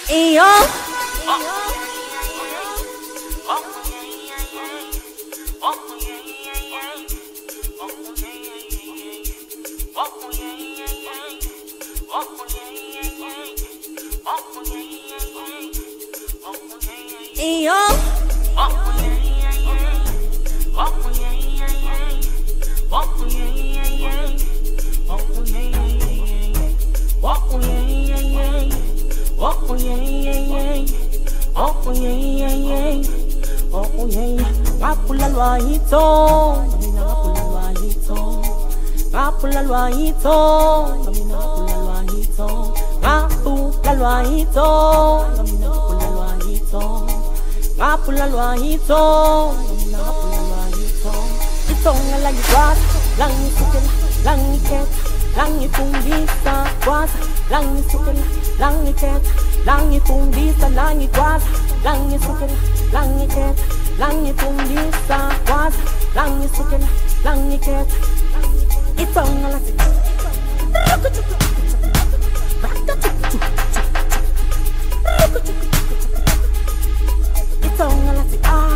Iyo. Iyo. Ngapula lwahito, ngapula lwahito, ngapula lwahito, ngapula lwahito, ngapula lwahito, ngapula lwahito, ngapula lwahito, ngapula lwahito. Itonga lagi kwasa, langi sukela, langi keta, langi fundisa kwasa, langi sukela, langi keta, langi fundisa, langi kwasa, langi sukela, langi keta, langi fundisa kwasa, langi sukela, langi keta. Itonga lagi itonga lagi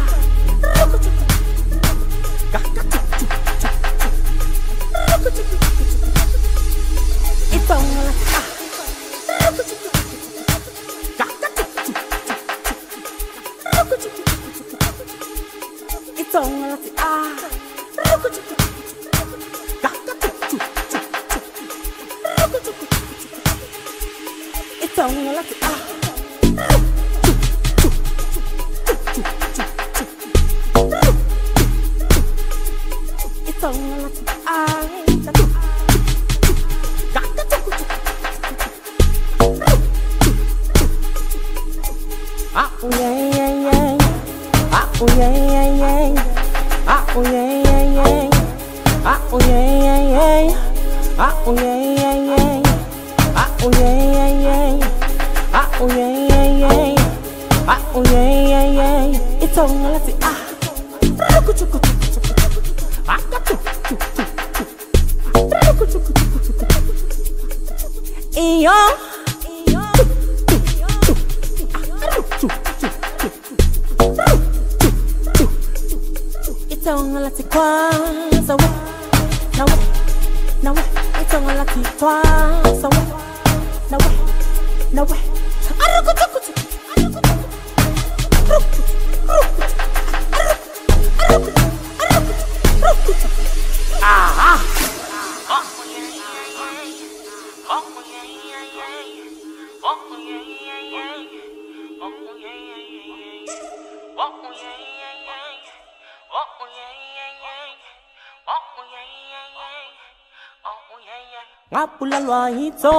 ngapula lwahito,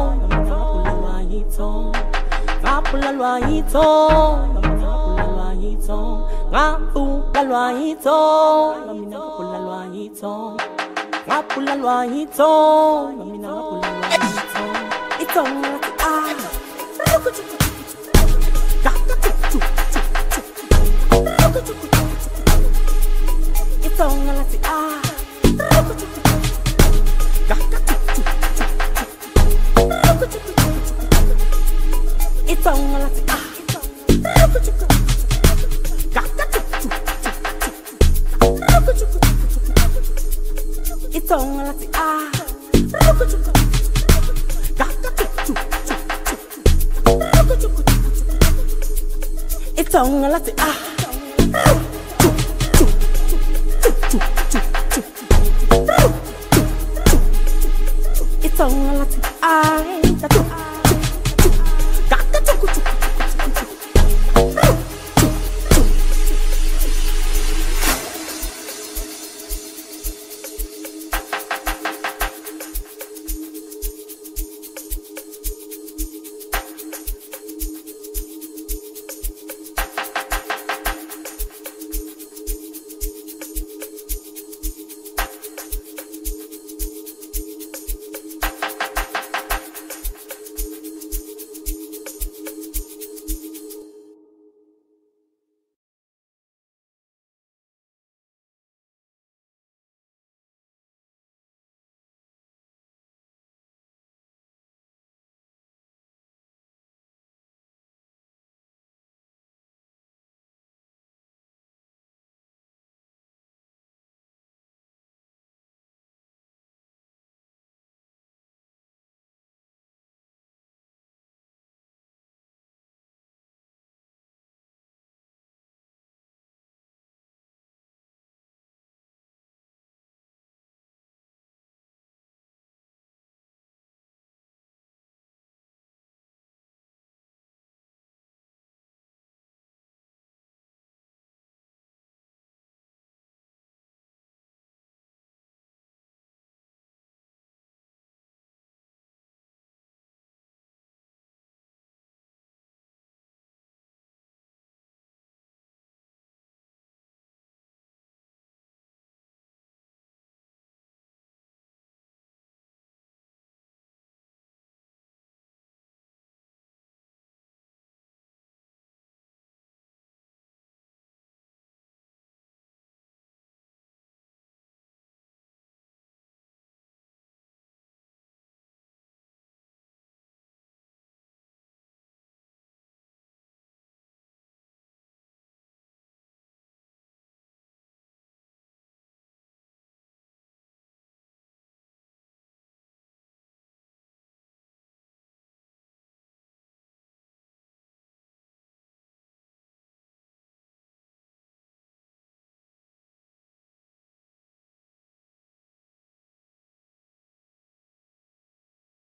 ngapula lwahito, ngapula lwahito, ngapula lwahito, ngapula lwahito, ngapula lwahito, ngapula lwahito, ngapula lwahito. Itonga itonga lati itonga lati itonga lati itonga lati itonga lati